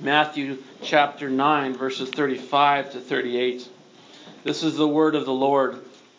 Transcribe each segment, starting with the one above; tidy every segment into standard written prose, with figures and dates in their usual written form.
Matthew chapter 9, verses 35 to 38. This is the word of the Lord.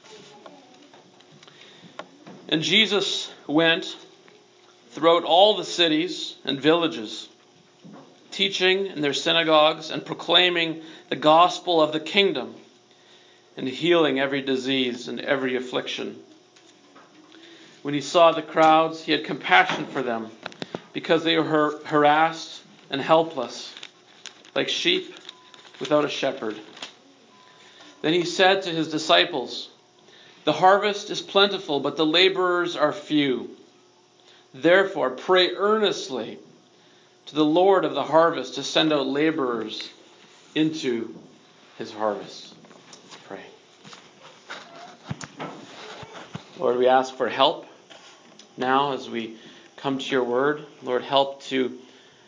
And Jesus went throughout all the cities and villages, teaching in their synagogues and proclaiming the gospel of the kingdom, and healing every disease and every affliction. When he saw the crowds, he had compassion for them, because they were harassed and helpless, like sheep without a shepherd. Then he said to his disciples, "The harvest is plentiful, but the laborers are few. Therefore, pray earnestly to the Lord of the harvest to send out laborers into his harvest." Let's pray. Lord, we ask for help now as we come to your word. Lord, help to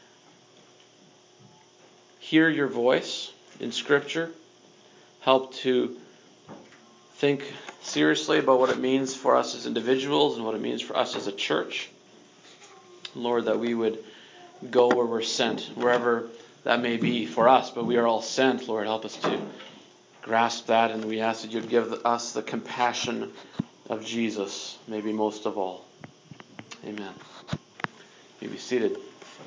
hear your voice in Scripture. Help to think seriously about what it means for us as individuals and what it means for us as a church. Lord, that we would go where we're sent, wherever that may be for us, but we are all sent. Lord, help us to grasp that, and we ask that you'd give us the compassion of Jesus, maybe most of all. Amen. You be seated.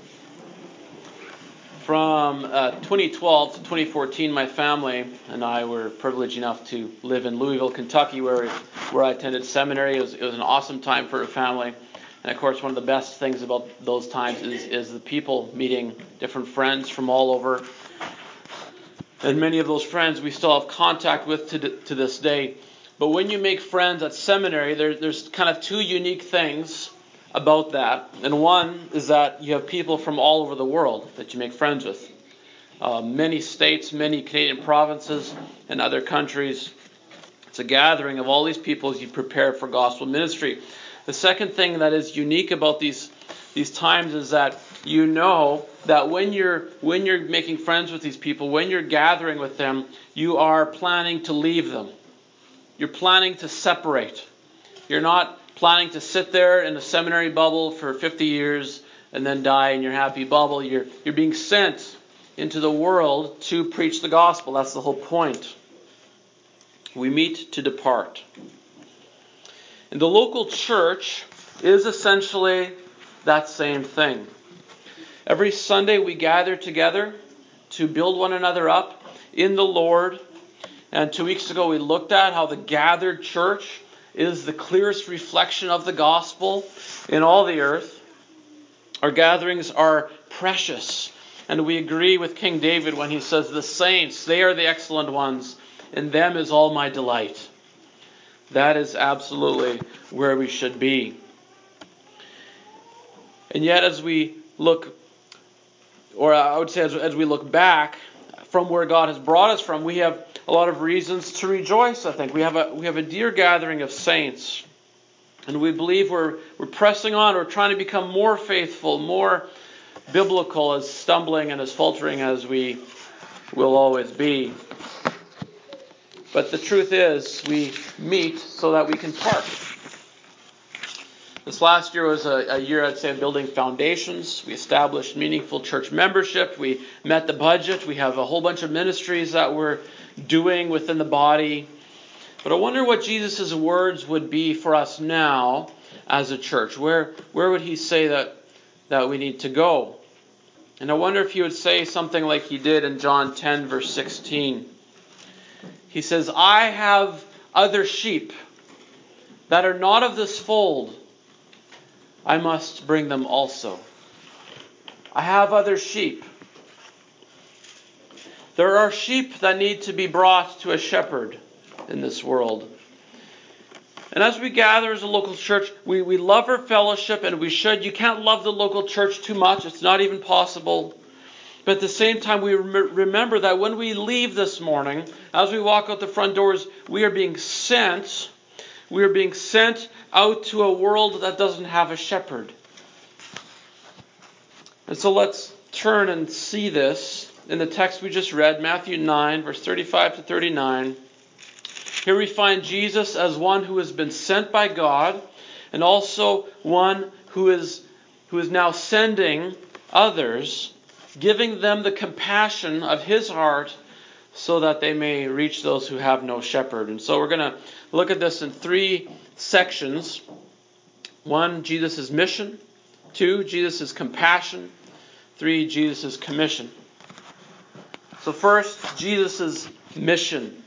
From 2012 to 2014, my family and I were privileged enough to live in Louisville, Kentucky, where I attended seminary. It was an awesome time for a family. And of course, one of the best things about those times is the people, meeting different friends from all over. And many of those friends we still have contact with to this day. But when you make friends at seminary, there's kind of two unique things about that. And one is that you have people from all over the world that you make friends with. Many states, many Canadian provinces, and other countries. It's a gathering of all these people as you prepare for gospel ministry. The second thing that is unique about these times is that you know that when you're making friends with these people, when you're gathering with them, you are planning to leave them. You're planning to separate. You're not planning to sit there in a seminary bubble for 50 years and then die in your happy bubble. You're being sent into the world to preach the gospel. That's the whole point. We meet to depart. And the local church is essentially that same thing. Every Sunday we gather together to build one another up in the Lord. And 2 weeks ago we looked at how the gathered church is the clearest reflection of the gospel in all the earth. Our gatherings are precious. And we agree with King David when he says, "The saints, they are the excellent ones. In them is all my delight." That is absolutely where we should be. And yet as we look, or I would say as we look back from where God has brought us from, we have a lot of reasons to rejoice, I think. We have a dear gathering of saints. And we believe we're pressing on. We're trying to become more faithful, more biblical, as stumbling and as faltering as we will always be. But the truth is, we meet so that we can part. This last year was a year, I'd say, of building foundations. We established meaningful church membership. We met the budget. We have a whole bunch of ministries that we're doing within the body. But I wonder what Jesus' words would be for us now as a church. Where would he say that we need to go? And I wonder if he would say something like he did in John 10, verse 16. He says, "I have other sheep that are not of this fold. I must bring them also." I have other sheep. There are sheep that need to be brought to a shepherd in this world. And as we gather as a local church, we love our fellowship, and we should. You can't love the local church too much. It's not even possible. But at the same time, we remember that when we leave this morning, as we walk out the front doors, we are being sent. We are being sent out to a world that doesn't have a shepherd. And so let's turn and see this in the text we just read, Matthew 9, verse 35 to 39. Here we find Jesus as one who has been sent by God, and also one who is now sending others giving them the compassion of his heart so that they may reach those who have no shepherd. And so we're going to look at this in 3 sections. 1, Jesus' mission. 2, Jesus' compassion. 3, Jesus' commission. So first, Jesus' mission.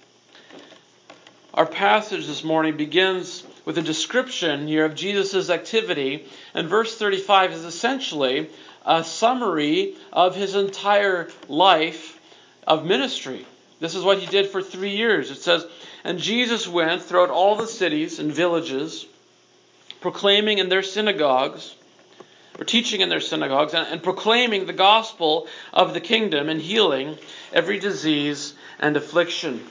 Our passage this morning begins with a description here of Jesus' activity, and verse 35 is essentially a summary of his entire life of ministry. This is what he did for 3 years. It says, "And Jesus went throughout all the cities and villages, proclaiming in their synagogues," or teaching in their synagogues, and proclaiming the gospel of the kingdom and healing every disease and affliction.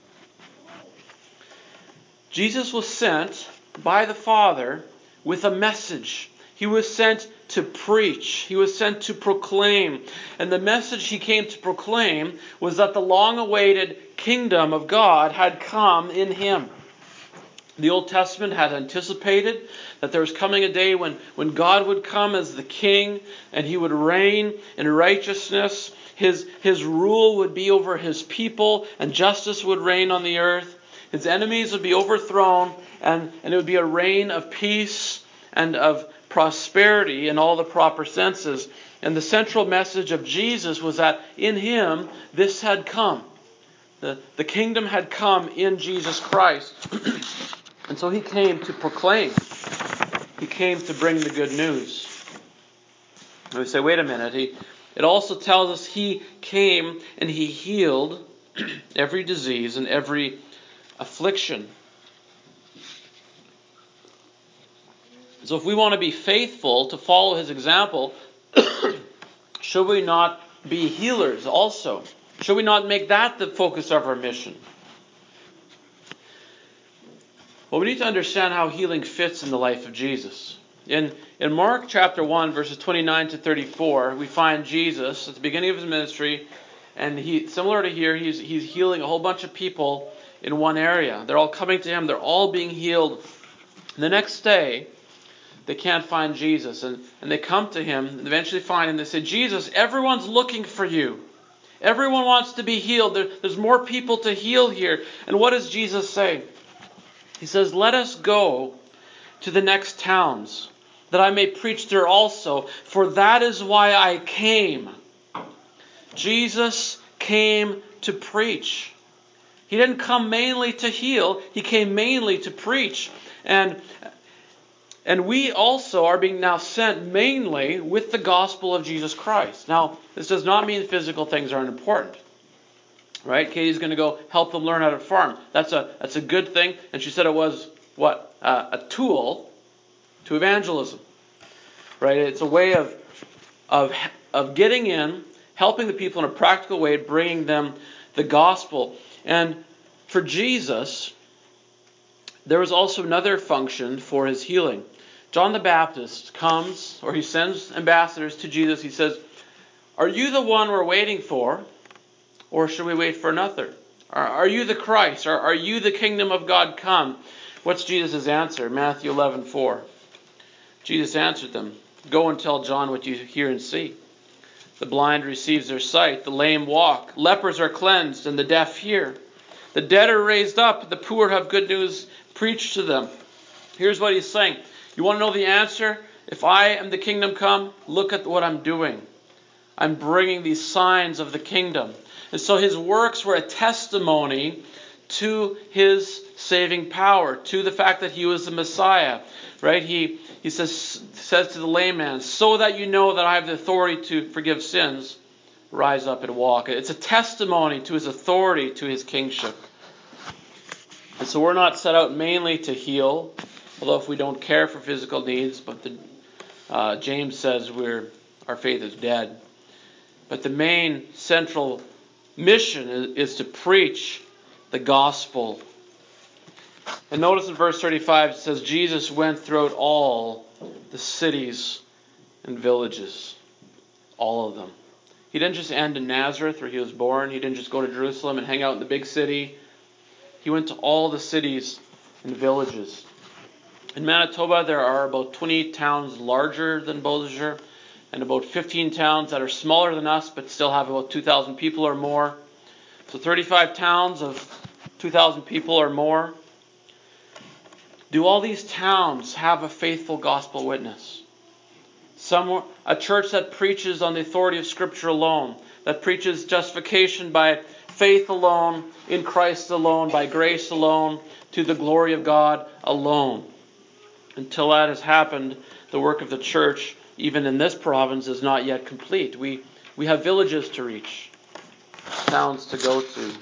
Jesus was sent by the Father with a message. He was sent to preach. He was sent to proclaim. And the message he came to proclaim was that the long-awaited kingdom of God had come in him. The Old Testament had anticipated that there was coming a day when God would come as the king and he would reign in righteousness. His rule would be over his people and justice would reign on the earth. His enemies would be overthrown and it would be a reign of peace and of prosperity in all the proper senses. And the central message of Jesus was that in him this had come. The kingdom had come in Jesus Christ. And so he came to proclaim. He came to bring the good news. And we say, wait a minute. It also tells us he came and he healed every disease and every affliction. So if we want to be faithful to follow his example, should we not be healers also? Should we not make that the focus of our mission? Well, we need to understand how healing fits in the life of Jesus. In Mark chapter 1, verses 29 to 34, we find Jesus at the beginning of his ministry, and similar to here, he's healing a whole bunch of people in one area. They're all coming to him. They're all being healed. And the next day, they can't find Jesus. And they come to him and eventually find him. They say, "Jesus, everyone's looking for you. Everyone wants to be healed. There's more people to heal here." And what does Jesus say? He says, "Let us go to the next towns, that I may preach there also, for that is why I came." Jesus came to preach. He didn't come mainly to heal. He came mainly to preach. And we also are being now sent mainly with the gospel of Jesus Christ. Now, this does not mean physical things aren't important. Right? Katie's going to go help them learn how to farm. That's a good thing. And she said it was, what? A tool to evangelism. Right? It's a way of getting in, helping the people in a practical way, bringing them the gospel. And for Jesus, there was also another function for his healing. John the Baptist comes, or he sends ambassadors to Jesus. He says, "Are you the one we're waiting for? Or should we wait for another? Are you the Christ? Are you the kingdom of God come?" What's Jesus' answer? Matthew 11:4. Jesus answered them, "Go and tell John what you hear and see. The blind receive their sight, the lame walk, lepers are cleansed, and the deaf hear. The dead are raised up, the poor have good news preached to them." Here's what he's saying. You want to know the answer? If I am the kingdom come, look at what I'm doing. I'm bringing these signs of the kingdom. And so his works were a testimony to his saving power, to the fact that he was the Messiah. Right? He says to the lame man, "So that you know that I have the authority to forgive sins, rise up and walk." It's a testimony to his authority, to his kingship. And so we're not set out mainly to heal, although if we don't care for physical needs, but James says our faith is dead. But the main central mission is to preach the gospel. And notice in verse 35 it says, Jesus went throughout all the cities and villages. All of them. He didn't just end in Nazareth where he was born. He didn't just go to Jerusalem and hang out in the big city. He went to all the cities and villages. In Manitoba there are about 20 towns larger than Beausejour. and about 15 towns that are smaller than us but still have about 2,000 people or more. So 35 towns of 2,000 people or more. Do all these towns have a faithful gospel witness? A church that preaches on the authority of Scripture alone, that preaches justification by faith alone, in Christ alone, by grace alone, to the glory of God alone. Until that has happened, the work of the church, even in this province, is not yet complete. We have villages to reach, towns to go to.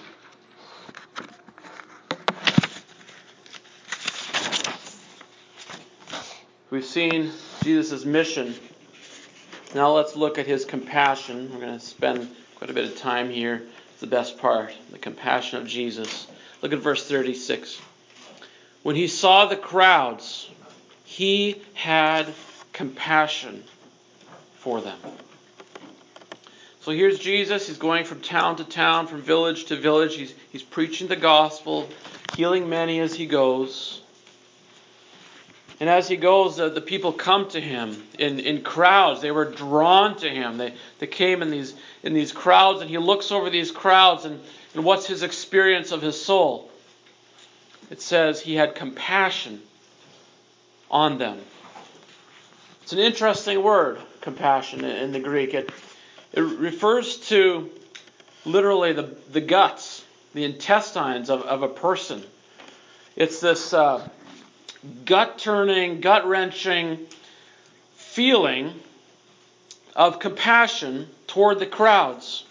We've seen Jesus' mission. Now let's look at his compassion. We're going to spend quite a bit of time here. It's the best part, the compassion of Jesus. Look at verse 36. When he saw the crowds, he had compassion for them. So here's Jesus. He's going from town to town, from village to village. He's preaching the gospel, healing many as he goes. And as he goes, the people come to him in crowds. They were drawn to him. They came in these crowds, and he looks over these crowds, and what's his experience of his soul? It says he had compassion on them. It's an interesting word, compassion, in the Greek. It refers to literally the guts, the intestines of a person. It's this gut-turning, gut-wrenching feeling of compassion toward the crowds.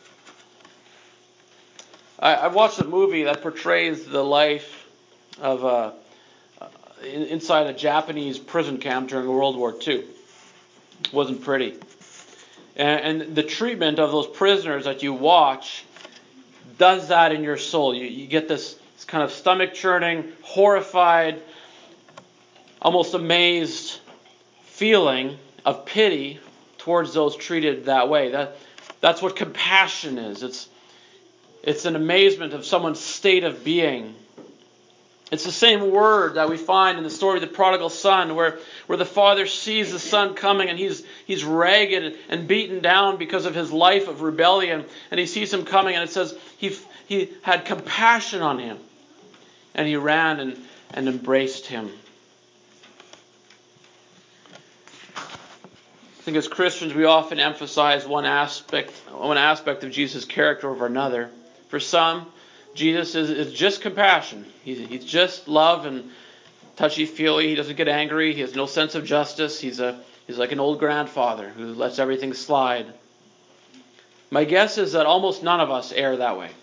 I watched a movie that portrays the life of inside a Japanese prison camp during World War II. It wasn't pretty. And the treatment of those prisoners that you watch does that in your soul. You get this kind of stomach-churning, horrified, almost amazed feeling of pity towards those treated that way. That's what compassion is. It's an amazement of someone's state of being. It's the same word that we find in the story of the prodigal son, where the father sees the son coming and he's ragged and beaten down because of his life of rebellion, and he sees him coming, and it says he had compassion on him, and he ran and embraced him. I think as Christians we often emphasize one aspect of Jesus' character over another. For some, Jesus is just compassion. He's just love and touchy-feely. He doesn't get angry. He has no sense of justice. He's like an old grandfather who lets everything slide. My guess is that almost none of us err that way.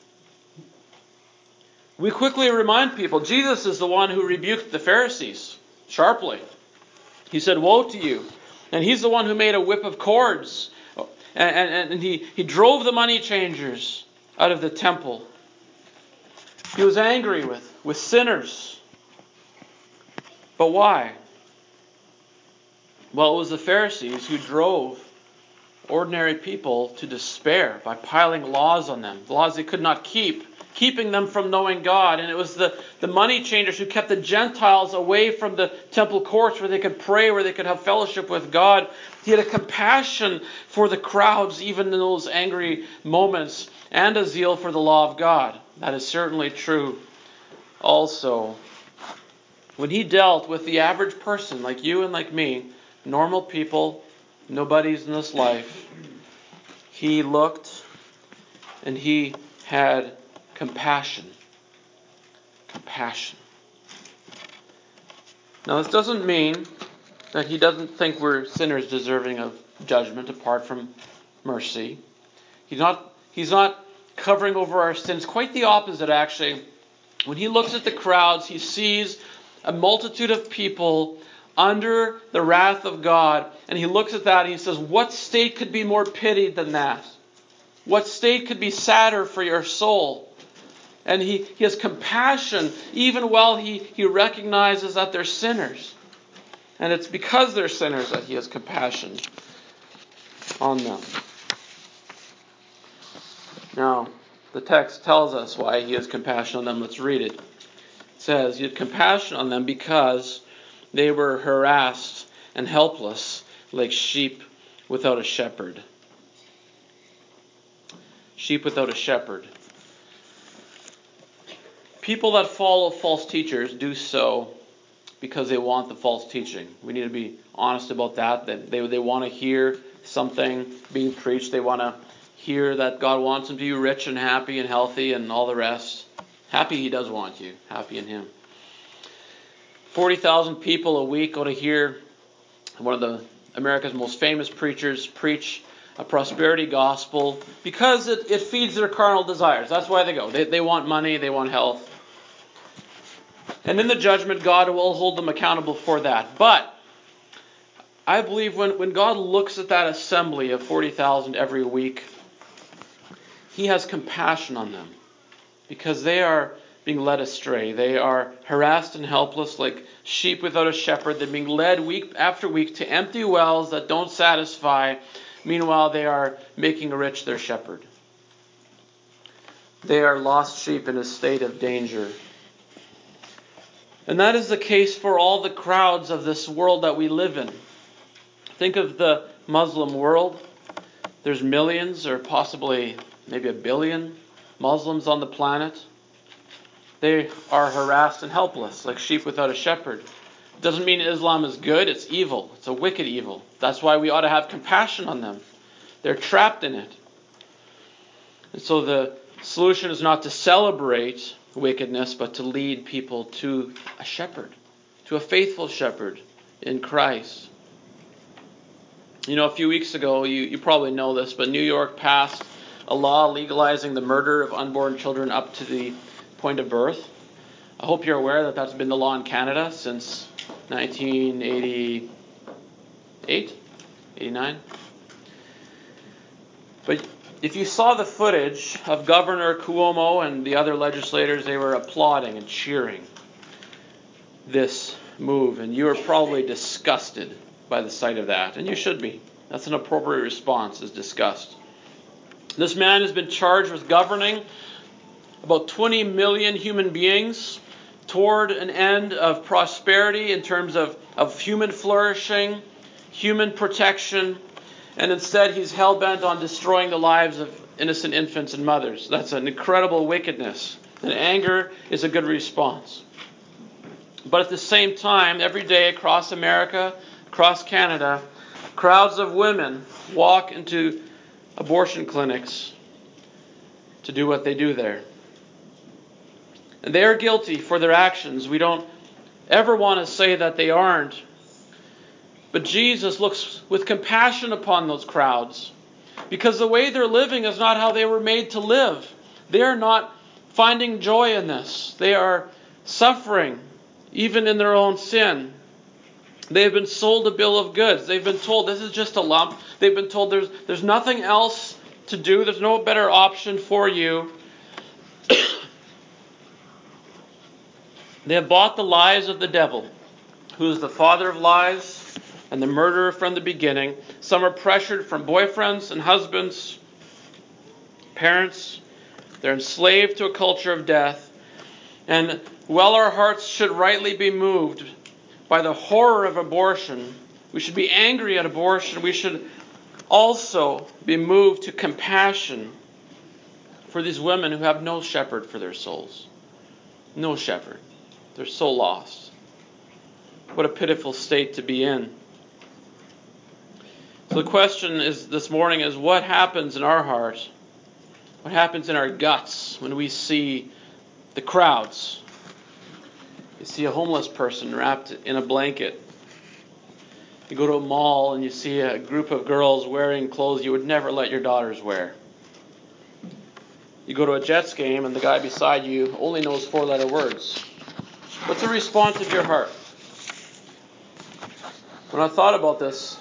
We quickly remind people, Jesus is the one who rebuked the Pharisees sharply. He said, "Woe to you." And he's the one who made a whip of cords. And he drove the money changers out of the temple. He was angry with sinners. But why? Well, it was the Pharisees who drove ordinary people to despair by piling laws on them, laws they could not keep, keeping them from knowing God. And it was the money changers who kept the Gentiles away from the temple courts where they could pray, where they could have fellowship with God. He had a compassion for the crowds even in those angry moments, and a zeal for the law of God. That is certainly true also. When he dealt with the average person like you and like me, normal people, nobodies in this life, he looked and he had compassion. Compassion. Now this doesn't mean that he doesn't think we're sinners deserving of judgment apart from mercy. He's not covering over our sins. Quite the opposite, actually. When he looks at the crowds, he sees a multitude of people under the wrath of God. And he looks at that and he says, what state could be more pitied than that? What state could be sadder for your soul? And he has compassion even while he recognizes that they're sinners. And it's because they're sinners that he has compassion on them. Now, the text tells us why he has compassion on them. Let's read it. It says, he had compassion on them because they were harassed and helpless like sheep without a shepherd. Sheep without a shepherd. People that follow false teachers do so because they want the false teaching. We need to be honest about that. That they want to hear something being preached. They want to hear that God wants them to be rich and happy and healthy and all the rest. Happy He does want you. Happy in Him. 40,000 people a week go to hear one of the America's most famous preachers preach a prosperity gospel because it feeds their carnal desires. That's why they go. They want money. They want health. And in the judgment, God will hold them accountable for that. But I believe when God looks at that assembly of 40,000 every week, He has compassion on them because they are being led astray. They are harassed and helpless like sheep without a shepherd. They're being led week after week to empty wells that don't satisfy. Meanwhile, they are making rich their shepherd. They are lost sheep in a state of danger. And that is the case for all the crowds of this world that we live in. Think of the Muslim world. There's millions or possibly maybe 1 billion Muslims on the planet. They are harassed and helpless like sheep without a shepherd. It doesn't mean Islam is good. It's evil. It's a wicked evil. That's why we ought to have compassion on them. They're trapped in it. And so the solution is not to celebrate wickedness, but to lead people to a shepherd, to a faithful shepherd in Christ. You know, a few weeks ago, you probably know this, but New York passed a law legalizing the murder of unborn children up to the point of birth. I hope you're aware that that's been the law in Canada since 1988, 89. But if you saw the footage of Governor Cuomo and the other legislators, they were applauding and cheering this move. And you are probably disgusted by the sight of that. And you should be. That's an appropriate response, is disgust. This man has been charged with governing about 20 million human beings toward an end of prosperity in terms of human flourishing, human protection, and instead he's hell-bent on destroying the lives of innocent infants and mothers. That's an incredible wickedness. And anger is a good response. But at the same time, every day across America, across Canada, crowds of women walk into abortion clinics to do what they do there. And they are guilty for their actions. We don't ever want to say that they aren't. But Jesus looks with compassion upon those crowds because the way they're living is not how they were made to live. They are not finding joy in this. They are suffering, even in their own sin. They have been sold a bill of goods. They've been told this is just a lump. They've been told there's nothing else to do. There's no better option for you. They have bought the lies of the devil, who is the father of lies and the murderer from the beginning. Some are pressured from boyfriends and husbands, parents. They're enslaved to a culture of death. And while our hearts should rightly be moved by the horror of abortion, we should be angry at abortion. We should also be moved to compassion for these women who have no shepherd for their souls. No shepherd. They're so lost. What a pitiful state to be in. So the question is this morning is, what happens in our heart? What happens in our guts when we see the crowds? You see a homeless person wrapped in a blanket. You go to a mall and you see a group of girls wearing clothes you would never let your daughters wear. You go to a Jets game and the guy beside you only knows 4-letter words. What's the response of your heart? When I thought about this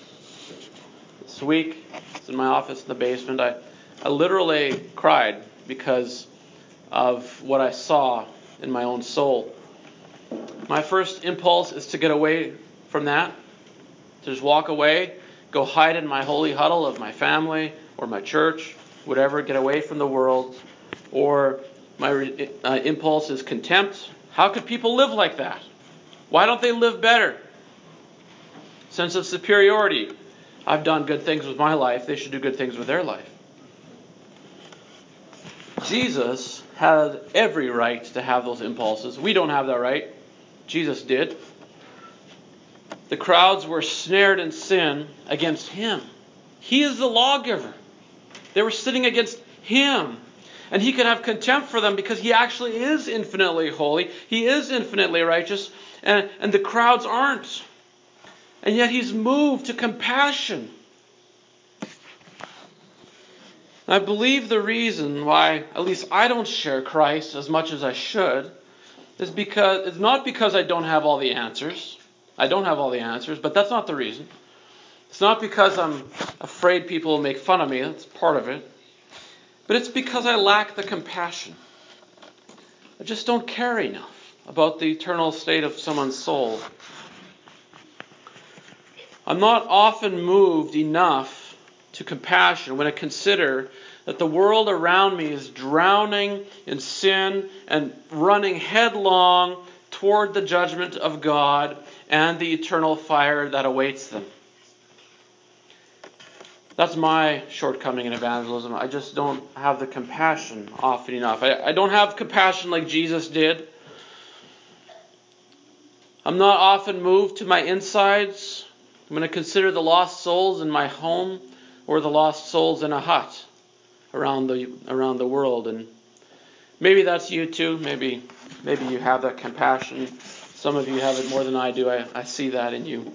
week, it's in my office in the basement, I literally cried because of what I saw in my own soul. My first impulse is to get away from that, to just walk away, go hide in my holy huddle of my family or my church, whatever, get away from the world. Or my impulse is contempt. How could people live like that? Why don't they live better? Sense of superiority. I've done good things with my life, they should do good things with their life. Jesus had every right to have those impulses. We don't have that right. Jesus did. The crowds were snared in sin against him. He is the lawgiver. They were sitting against him. And he could have contempt for them because he actually is infinitely holy. He is infinitely righteous. And the crowds aren't. And yet he's moved to compassion. I believe the reason why, at least I don't share Christ as much as I should, is because it's not because I don't have all the answers. I don't have all the answers, but that's not the reason. It's not because I'm afraid people will make fun of me. That's part of it. But it's because I lack the compassion. I just don't care enough about the eternal state of someone's soul. I'm not often moved enough to compassion when I consider that the world around me is drowning in sin and running headlong toward the judgment of God and the eternal fire that awaits them. That's my shortcoming in evangelism. I just don't have the compassion often enough. I don't have compassion like Jesus did. I'm not often moved to my insides when I consider the lost souls in my home or the lost souls in a hut around the world. And maybe that's you too. Maybe you have that compassion. Some of you have it more than I do. I see that in you.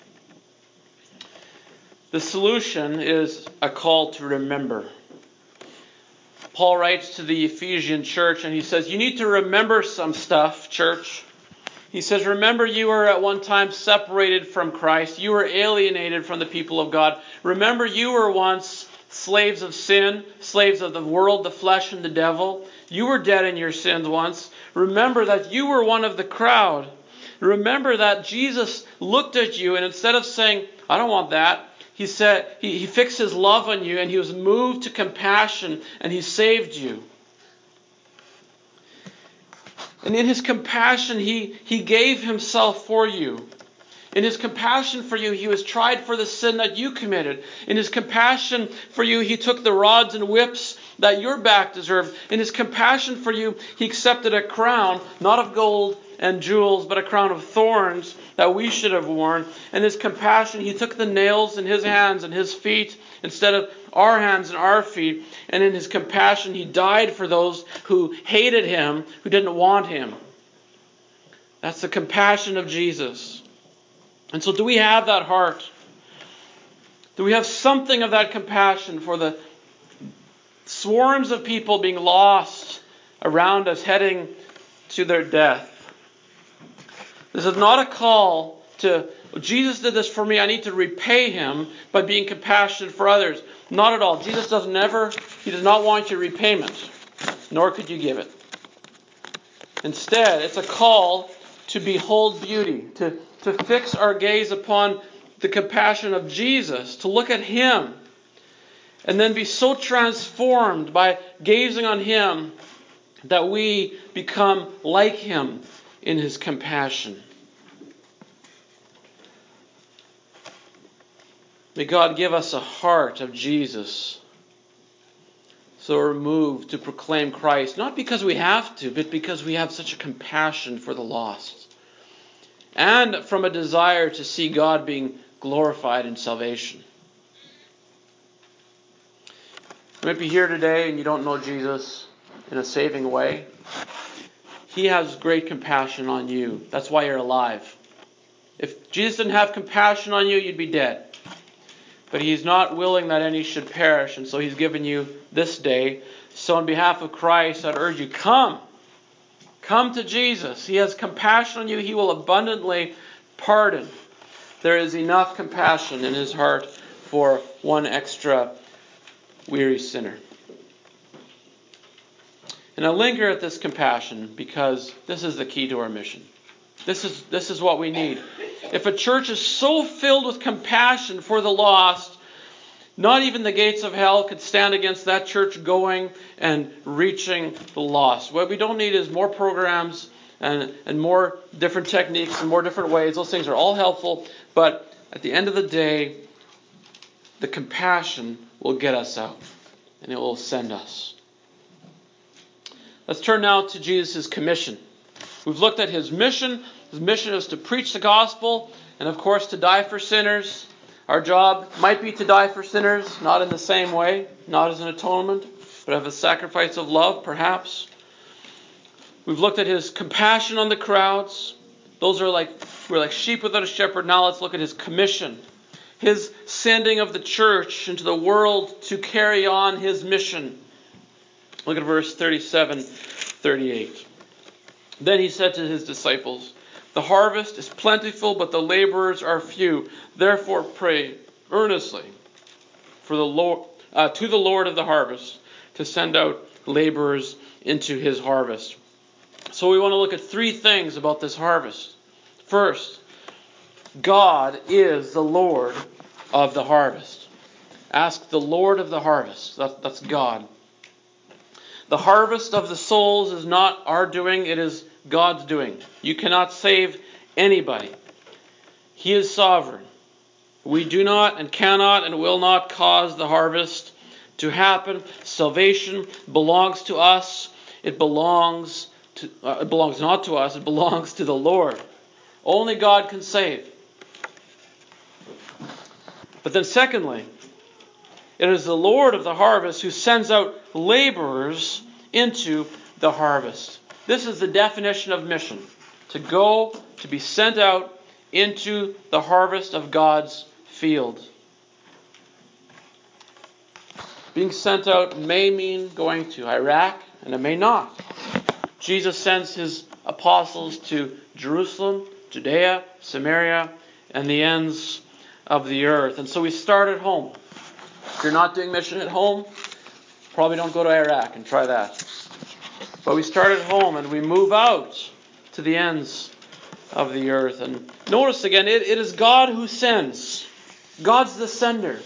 The solution is a call to remember. Paul writes to the Ephesian church and he says, you need to remember some stuff, church. He says, remember you were at one time separated from Christ. You were alienated from the people of God. Remember you were once slaves of sin, slaves of the world, the flesh, and the devil. You were dead in your sins once. Remember that you were one of the crowd. Remember that Jesus looked at you and instead of saying, I don't want that, he said he fixed his love on you and he was moved to compassion and he saved you. And in his compassion, he gave himself for you. In his compassion for you, he was tried for the sin that you committed. In his compassion for you, he took the rods and whips that your back deserved. In his compassion for you, he accepted a crown, not of gold and jewels, but a crown of thorns that we should have worn. In his compassion, he took the nails in his hands and his feet instead of our hands and our feet. And in his compassion, he died for those who hated him, who didn't want him. That's the compassion of Jesus. And so do we have that heart? Do we have something of that compassion for the swarms of people being lost around us heading to their death? This is not a call to, Jesus did this for me, I need to repay him by being compassionate for others. Not at all. Jesus he does not want your repayment, nor could you give it. Instead, it's a call to behold beauty, to fix our gaze upon the compassion of Jesus, to look at him, and then be so transformed by gazing on him that we become like him in his compassion. May God give us a heart of Jesus, so we're moved to proclaim Christ, not because we have to, but because we have such a compassion for the lost, and from a desire to see God being glorified in salvation. You might be here today and you don't know Jesus in a saving way. He has great compassion on you. That's why you're alive. If Jesus didn't have compassion on you, you'd be dead. But he's not willing that any should perish, and so he's given you this day. So on behalf of Christ, I'd urge you, come. Come to Jesus. He has compassion on you. He will abundantly pardon. There is enough compassion in his heart for one extra weary sinner. And I linger at this compassion because this is the key to our mission. This is what we need. If a church is so filled with compassion for the lost, not even the gates of hell could stand against that church going and reaching the lost. What we don't need is more programs and more different techniques and more different ways. Those things are all helpful, but at the end of the day, the compassion will get us out, and it will send us. Let's turn now to Jesus' commission. We've looked at his mission. His mission is to preach the gospel and, of course, to die for sinners. Our job might be to die for sinners, not in the same way, not as an atonement, but as a sacrifice of love, perhaps. We've looked at his compassion on the crowds. We're like sheep without a shepherd. Now let's look at his commission. His sending of the church into the world to carry on his mission. Look at verse 37, 38. Then he said to his disciples, "The harvest is plentiful, but the laborers are few. Therefore pray earnestly for the Lord, to the Lord of the harvest to send out laborers into his harvest." So we want to look at three things about this harvest. First, God is the Lord of the harvest. Ask the Lord of the harvest. That's God. The harvest of the souls is not our doing, it is God's doing. You cannot save anybody. He is sovereign. We do not and cannot and will not cause the harvest to happen. Salvation belongs to us. It belongs not to us, it belongs to the Lord. Only God can save. But then secondly, it is the Lord of the harvest who sends out laborers into the harvest. This is the definition of mission. To go, to be sent out into the harvest of God's field. Being sent out may mean going to Iraq, and it may not. Jesus sends his apostles to Jerusalem, Judea, Samaria, and the ends of the earth. And so we start at home. If you're not doing mission at home, probably don't go to Iraq and try that. But we start at home and we move out to the ends of the earth. And notice again, it is God who sends. God's the sender.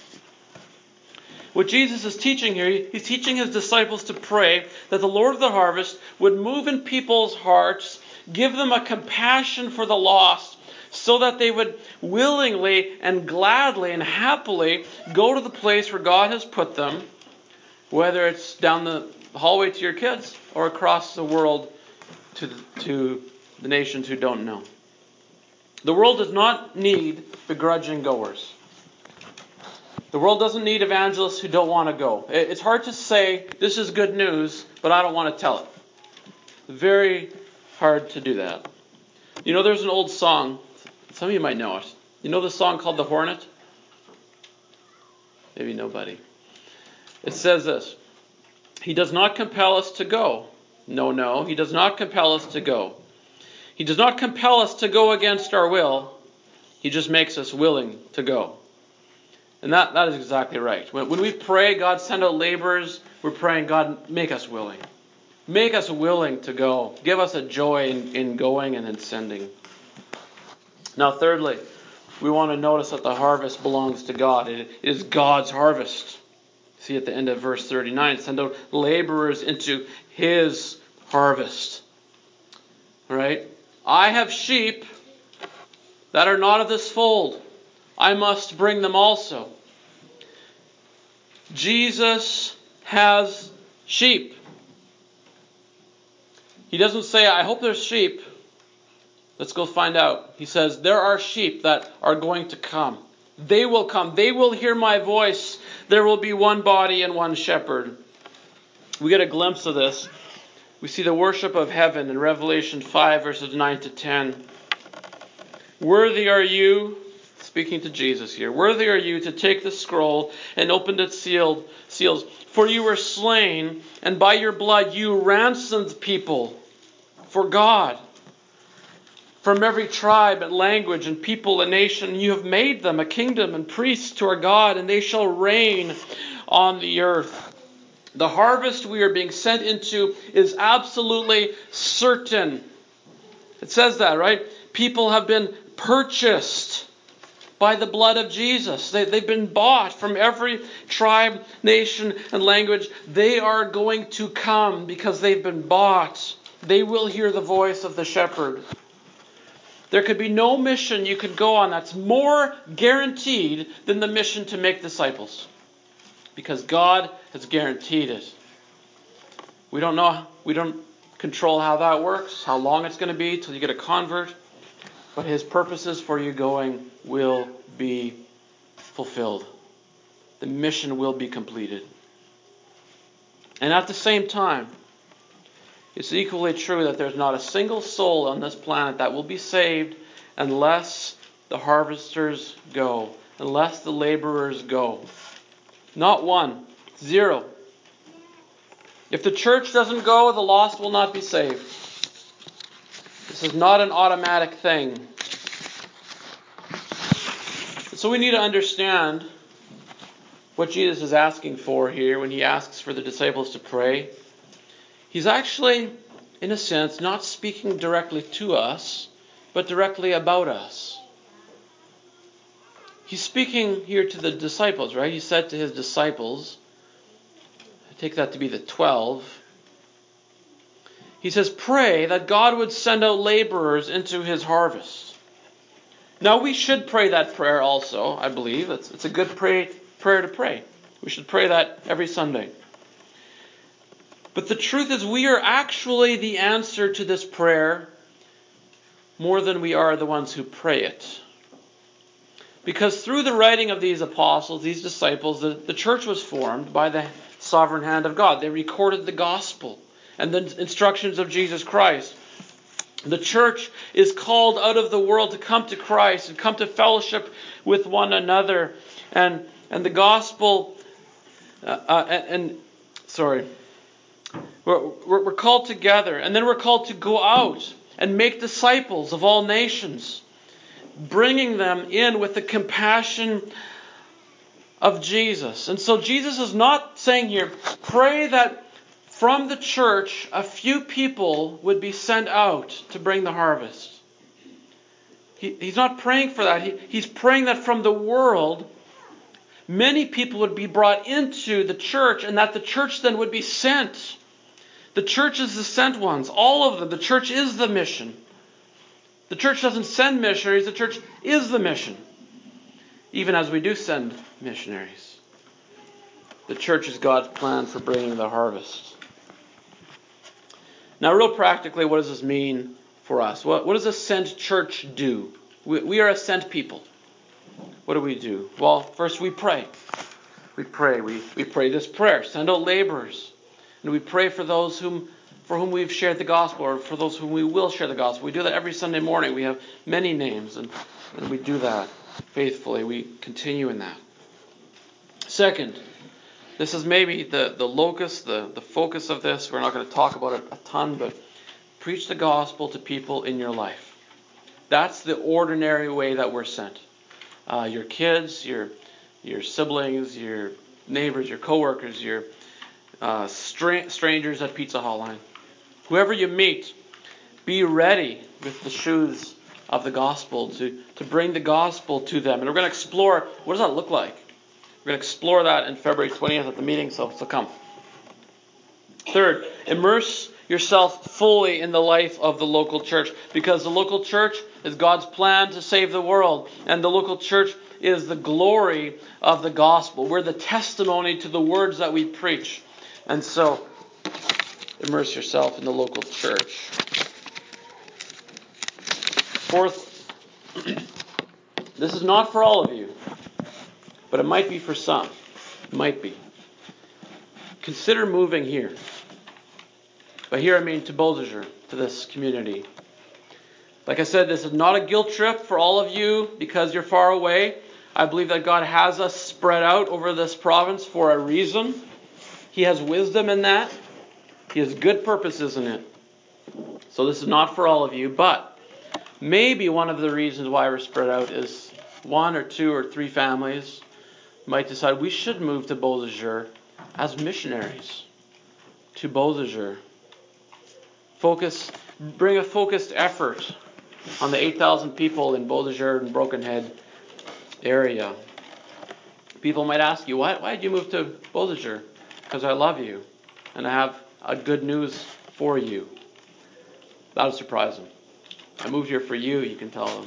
What Jesus is teaching here, he's teaching his disciples to pray that the Lord of the harvest would move in people's hearts, give them a compassion for the lost, so that they would willingly and gladly and happily go to the place where God has put them, whether it's down the hallway to your kids or across the world to the nations who don't know. The world does not need begrudging goers. The world doesn't need evangelists who don't want to go. It's hard to say, this is good news, but I don't want to tell it. Very hard to do that. You know, there's an old song. Some of you might know it. You know the song called The Hornet? Maybe nobody. It says this: He does not compel us to go. No, He does not compel us to go. He does not compel us to go against our will. He just makes us willing to go. And that is exactly right. When we pray, God send out laborers, we're praying, God, make us willing. Make us willing to go. Give us a joy in going and in sending. Now, thirdly, we want to notice that the harvest belongs to God. It is God's harvest. See at the end of verse 39, send out laborers into his harvest. All right? I have sheep that are not of this fold. I must bring them also. Jesus has sheep. He doesn't say, I hope there's sheep. Let's go find out. He says, there are sheep that are going to come. They will come. They will hear my voice. There will be one body and one shepherd. We get a glimpse of this. We see the worship of heaven in Revelation 5, verses 9 to 10. Worthy are you, speaking to Jesus here, worthy are you to take the scroll and open its seals. For you were slain, and by your blood you ransomed people for God. From every tribe and language and people and nation, you have made them a kingdom and priests to our God, and they shall reign on the earth. The harvest we are being sent into is absolutely certain. It says that, right? People have been purchased by the blood of Jesus. They've been bought from every tribe, nation, and language. They are going to come because they've been bought. They will hear the voice of the shepherd. There could be no mission you could go on that's more guaranteed than the mission to make disciples. Because God has guaranteed it. We don't control how that works, how long it's going to be till you get a convert. But His purposes for you going will be fulfilled. The mission will be completed. And at the same time, it's equally true that there's not a single soul on this planet that will be saved unless the harvesters go, unless the laborers go. Not one. Zero. If the church doesn't go, the lost will not be saved. This is not an automatic thing. So we need to understand what Jesus is asking for here when He asks for the disciples to pray. He's actually, in a sense, not speaking directly to us, but directly about us. He's speaking here to the disciples, right? He said to His disciples, I take that to be the 12. He says, pray that God would send out laborers into His harvest. Now we should pray that prayer also, I believe. It's a good prayer to pray. We should pray that every Sunday. But the truth is we are actually the answer to this prayer more than we are the ones who pray it. Because through the writing of these apostles, these disciples, the church was formed by the sovereign hand of God. They recorded the gospel and the instructions of Jesus Christ. The church is called out of the world to come to Christ and come to fellowship with one another. And the gospel, we're called together. And then we're called to go out and make disciples of all nations, bringing them in with the compassion of Jesus. And so Jesus is not saying here, pray that from the church a few people would be sent out to bring the harvest. He's not praying for that. He's praying that from the world many people would be brought into the church and that the church then would be sent. The church is the sent ones. All of them. The church is the mission. The church doesn't send missionaries. The church is the mission. Even as we do send missionaries. The church is God's plan for bringing the harvest. Now, real practically, what does this mean for us? What does a sent church do? We are a sent people. What do? Well, first we pray. We pray. We pray this prayer. Send out laborers. And we pray for those for whom we've shared the gospel, or for those whom we will share the gospel. We do that every Sunday morning. We have many names, and we do that faithfully. We continue in that. Second, this is maybe the locus, the focus of this. We're not going to talk about it a ton, but preach the gospel to people in your life. That's the ordinary way that we're sent. Your kids, your siblings, your neighbors, your coworkers, your strangers at Pizza Hotline. Whoever you meet, be ready with the shoes of the gospel to bring the gospel to them. And we're going to explore, what does that look like? We're going to explore that in February 20th at the meeting, so come. Third, immerse yourself fully in the life of the local church, because the local church is God's plan to save the world, and the local church is the glory of the gospel. We're the testimony to the words that we preach. And so, immerse yourself in the local church. Fourth, this is not for all of you, but it might be for some. It might be. Consider moving here. By here I mean to Beausejour, to this community. Like I said, this is not a guilt trip for all of you because you're far away. I believe that God has us spread out over this province for a reason. He has wisdom in that. He has good purposes in it. So this is not for all of you, but maybe one of the reasons why we're spread out is one or two or three families might decide we should move to Beausejour as missionaries to Beausejour. Bring a focused effort on the 8,000 people in Beausejour and Broken Head area. People might ask you, why did you move to Beausejour? Because I love you and I have a good news for you. That would surprise them. I moved here for you, you can tell them.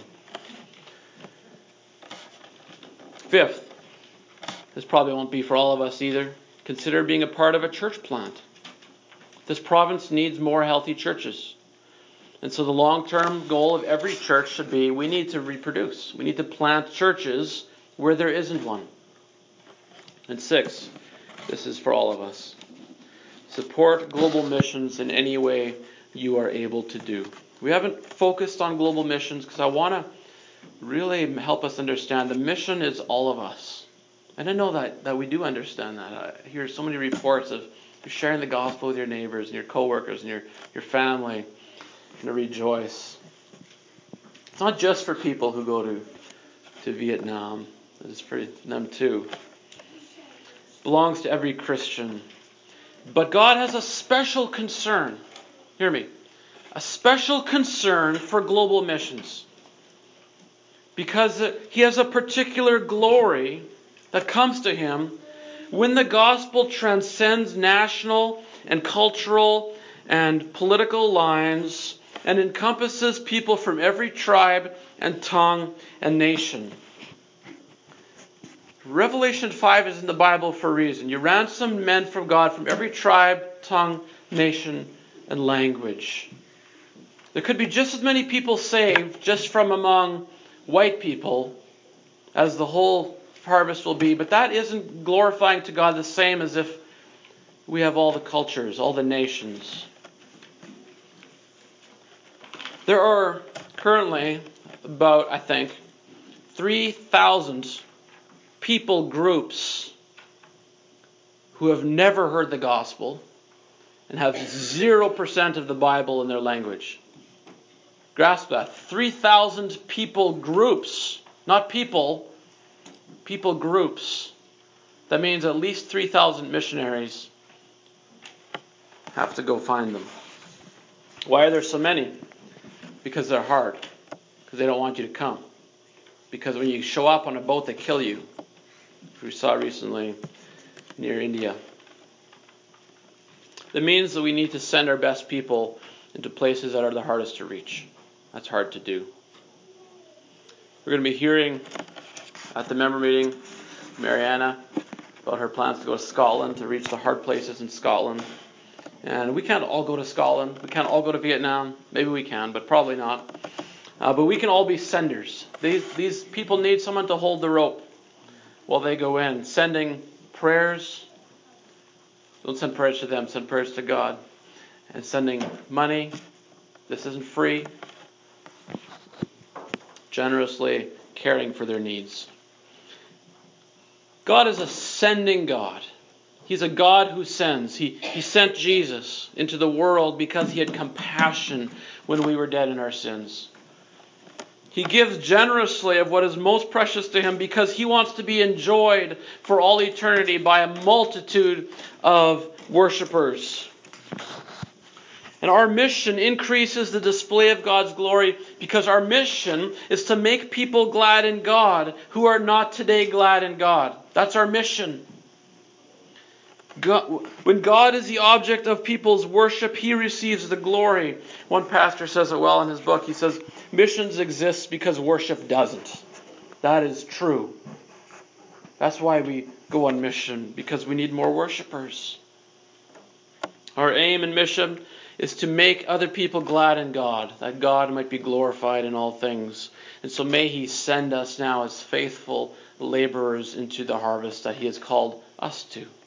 Fifth, this probably won't be for all of us either. Consider being a part of a church plant. This province needs more healthy churches. And so the long-term goal of every church should be, we need to reproduce. We need to plant churches where there isn't one. And six, this is for all of us. Support global missions in any way you are able to do. We haven't focused on global missions because I want to really help us understand the mission is all of us. And I know that we do understand that. I hear so many reports of you sharing the gospel with your neighbors and your coworkers and your family, and to rejoice. It's not just for people who go to Vietnam. It's for them too. It belongs to every Christian. But God has a special concern. Hear me. A special concern for global missions. Because He has a particular glory that comes to Him when the gospel transcends national and cultural and political lines and encompasses people from every tribe and tongue and nation. Revelation 5 is in the Bible for a reason. You ransomed men from God from every tribe, tongue, nation, and language. There could be just as many people saved just from among white people as the whole harvest will be, but that isn't glorifying to God the same as if we have all the cultures, all the nations. There are currently about, I think, 3,000 people groups who have never heard the gospel and have 0% of the Bible in their language. Grasp that. 3,000 people groups, not people groups. That means at least 3,000 missionaries have to go find them. Why are there so many? Because they're hard. Because they don't want you to come. Because when you show up on a boat, they kill you. We saw recently near India. That means that we need to send our best people into places that are the hardest to reach. That's hard to do. We're going to be hearing at the member meeting Mariana about her plans to go to Scotland, to reach the hard places in Scotland. And we can't all go to Scotland. We can't all go to Vietnam. Maybe we can, but probably not. But we can all be senders. These people need someone to hold the rope while they go in. Sending prayers. Don't send prayers to them. Send prayers to God. And sending money. This isn't free. Generously caring for their needs. God is a sending God. He's a God who sends. He sent Jesus into the world because He had compassion when we were dead in our sins. He gives generously of what is most precious to Him because He wants to be enjoyed for all eternity by a multitude of worshipers. And our mission increases the display of God's glory because our mission is to make people glad in God who are not today glad in God. That's our mission. When God is the object of people's worship, He receives the glory. One pastor says it well in his book. He says, missions exist because worship doesn't. That is true. That's why we go on mission, because we need more worshipers. Our aim and mission is to make other people glad in God, that God might be glorified in all things. And so may He send us now as faithful laborers into the harvest that He has called us to.